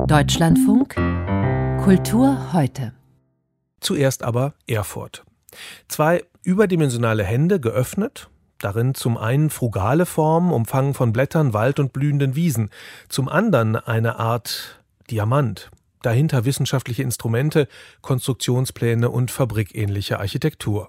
Deutschlandfunk Kultur heute. Zuerst aber Erfurt. Zwei überdimensionale Hände geöffnet, darin zum einen frugale Formen, umfangen von Blättern, Wald und blühenden Wiesen, zum anderen eine Art Diamant, dahinter wissenschaftliche Instrumente, Konstruktionspläne und fabrikähnliche Architektur.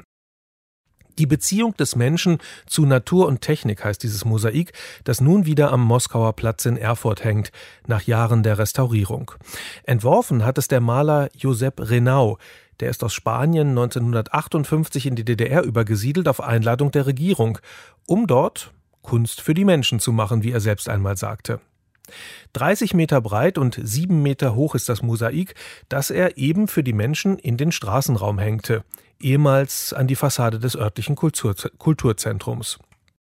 Die Beziehung des Menschen zu Natur und Technik heißt dieses Mosaik, das nun wieder am Moskauer Platz in Erfurt hängt, nach Jahren der Restaurierung. Entworfen hat es der Maler Josep Renau. Der ist aus Spanien 1958 in die DDR übergesiedelt auf Einladung der Regierung, um dort Kunst für die Menschen zu machen, wie er selbst einmal sagte. 30 Meter breit und 7 Meter hoch ist das Mosaik, das er eben für die Menschen in den Straßenraum hängte, ehemals an die Fassade des örtlichen Kulturzentrums.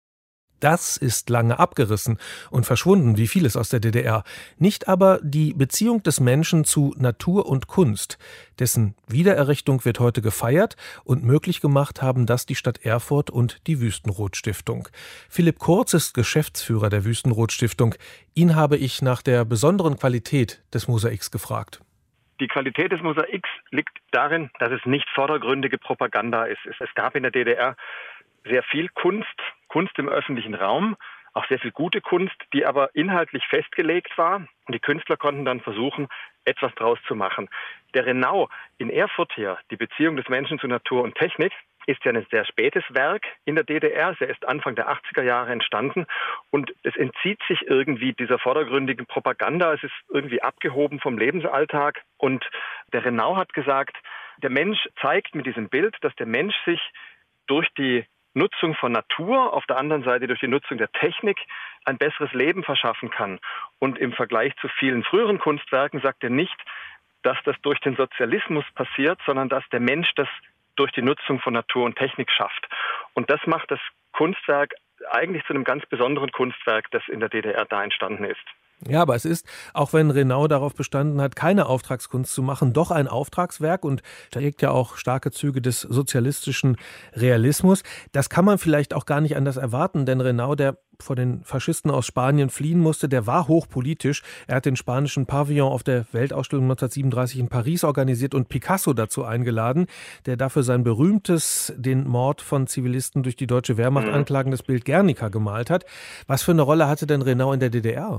Das ist lange abgerissen und verschwunden, wie vieles aus der DDR. Nicht aber die Beziehung des Menschen zu Natur und Kunst. Dessen Wiedererrichtung wird heute gefeiert und möglich gemacht haben das die Stadt Erfurt und die Wüstenrot-Stiftung. Philipp Kurz ist Geschäftsführer der Wüstenrot-Stiftung. Ihn habe ich nach der besonderen Qualität des Mosaiks gefragt. Die Qualität des Mosaiks liegt darin, dass es nicht vordergründige Propaganda ist. Es gab in der DDR sehr viel Kunst im öffentlichen Raum, auch sehr viel gute Kunst, die aber inhaltlich festgelegt war. Und die Künstler konnten dann versuchen, etwas draus zu machen. Der Renau in Erfurt hier, die Beziehung des Menschen zu Natur und Technik, ist ja ein sehr spätes Werk in der DDR. Es ist erst Anfang der 80er Jahre entstanden. Und es entzieht sich irgendwie dieser vordergründigen Propaganda. Es ist irgendwie abgehoben vom Lebensalltag. Und der Renau hat gesagt, der Mensch zeigt mit diesem Bild, dass der Mensch sich durch die Nutzung von Natur, auf der anderen Seite durch die Nutzung der Technik ein besseres Leben verschaffen kann. Und im Vergleich zu vielen früheren Kunstwerken sagt er nicht, dass das durch den Sozialismus passiert, sondern dass der Mensch das durch die Nutzung von Natur und Technik schafft. Und das macht das Kunstwerk eigentlich zu einem ganz besonderen Kunstwerk, das in der DDR da entstanden ist. Ja, aber es ist, auch wenn Renau darauf bestanden hat, keine Auftragskunst zu machen, doch ein Auftragswerk und trägt ja auch starke Züge des sozialistischen Realismus. Das kann man vielleicht auch gar nicht anders erwarten, denn Renau, der vor den Faschisten aus Spanien fliehen musste, der war hochpolitisch. Er hat den spanischen Pavillon auf der Weltausstellung 1937 in Paris organisiert und Picasso dazu eingeladen, der dafür sein berühmtes, den Mord von Zivilisten durch die deutsche Wehrmacht anklagendes Bild Guernica gemalt hat. Was für eine Rolle hatte denn Renau in der DDR?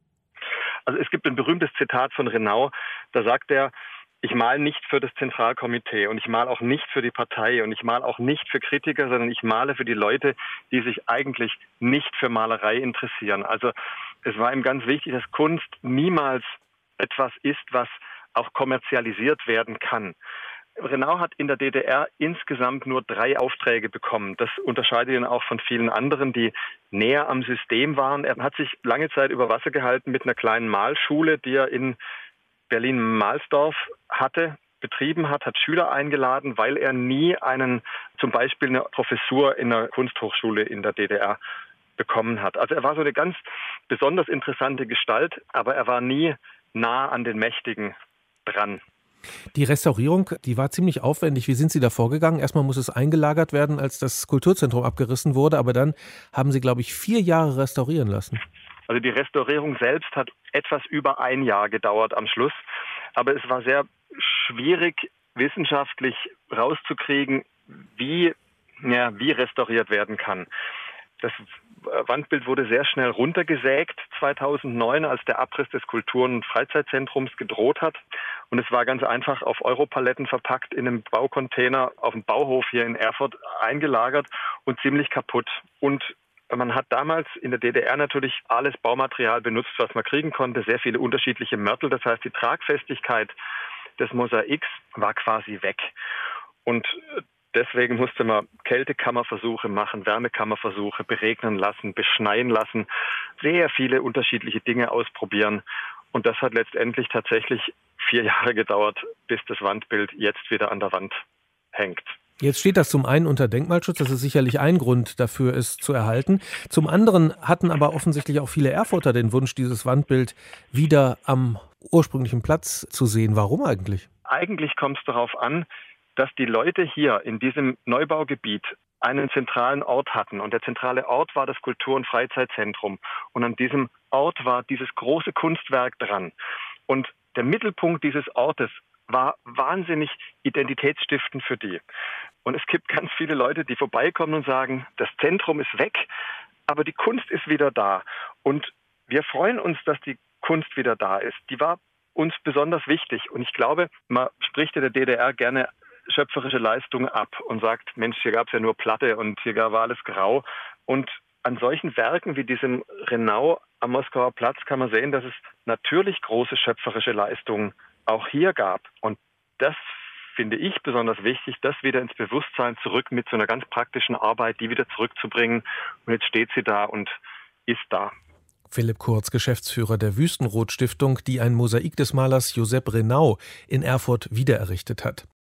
Also es gibt ein berühmtes Zitat von Renau, da sagt er, ich male nicht für das Zentralkomitee und ich male auch nicht für die Partei und ich male auch nicht für Kritiker, sondern ich male für die Leute, die sich eigentlich nicht für Malerei interessieren. Also es war ihm ganz wichtig, dass Kunst niemals etwas ist, was auch kommerzialisiert werden kann. Renau hat in der DDR insgesamt nur 3 Aufträge bekommen. Das unterscheidet ihn auch von vielen anderen, die näher am System waren. Er hat sich lange Zeit über Wasser gehalten mit einer kleinen Malschule, die er in Berlin-Mahlsdorf betrieben hat Schüler eingeladen, weil er nie zum Beispiel eine Professur in einer Kunsthochschule in der DDR bekommen hat. Also er war so eine ganz besonders interessante Gestalt, aber er war nie nah an den Mächtigen dran. Die Restaurierung, die war ziemlich aufwendig. Wie sind Sie da vorgegangen? Erstmal muss es eingelagert werden, als das Kulturzentrum abgerissen wurde, aber dann haben Sie, glaube ich, 4 Jahre restaurieren lassen. Also die Restaurierung selbst hat etwas über 1 Jahr gedauert am Schluss, aber es war sehr schwierig, wissenschaftlich rauszukriegen, wie restauriert werden kann. Das Wandbild wurde sehr schnell runtergesägt 2009, als der Abriss des Kultur- und Freizeitzentrums gedroht hat. Und es war ganz einfach auf Europaletten verpackt in einem Baucontainer auf dem Bauhof hier in Erfurt eingelagert und ziemlich kaputt. Und man hat damals in der DDR natürlich alles Baumaterial benutzt, was man kriegen konnte, sehr viele unterschiedliche Mörtel. Das heißt, die Tragfestigkeit des Mosaiks war quasi weg. Und deswegen musste man Kältekammerversuche machen, Wärmekammerversuche, beregnen lassen, beschneien lassen, sehr viele unterschiedliche Dinge ausprobieren. Und das hat letztendlich tatsächlich 4 Jahre gedauert, bis das Wandbild jetzt wieder an der Wand hängt. Jetzt steht das zum einen unter Denkmalschutz, das ist sicherlich ein Grund dafür, es zu erhalten. Zum anderen hatten aber offensichtlich auch viele Erfurter den Wunsch, dieses Wandbild wieder am ursprünglichen Platz zu sehen. Warum eigentlich? Eigentlich kommt es darauf an, dass die Leute hier in diesem Neubaugebiet einen zentralen Ort hatten. Und der zentrale Ort war das Kultur- und Freizeitzentrum. Und an diesem Ort war dieses große Kunstwerk dran. Und der Mittelpunkt dieses Ortes war wahnsinnig identitätsstiftend für die. Und es gibt ganz viele Leute, die vorbeikommen und sagen, das Zentrum ist weg, aber die Kunst ist wieder da. Und wir freuen uns, dass die Kunst wieder da ist. Die war uns besonders wichtig. Und ich glaube, man spricht in der DDR gerne schöpferische Leistungen ab und sagt, Mensch, hier gab es ja nur Platte und hier war alles grau. Und an solchen Werken wie diesem Renau am Moskauer Platz kann man sehen, dass es natürlich große schöpferische Leistungen auch hier gab. Und das finde ich besonders wichtig, das wieder ins Bewusstsein zurück mit so einer ganz praktischen Arbeit, die wieder zurückzubringen. Und jetzt steht sie da und ist da. Philipp Kurz, Geschäftsführer der Wüstenrot-Stiftung, die ein Mosaik des Malers Josep Renau in Erfurt wiedererrichtet hat.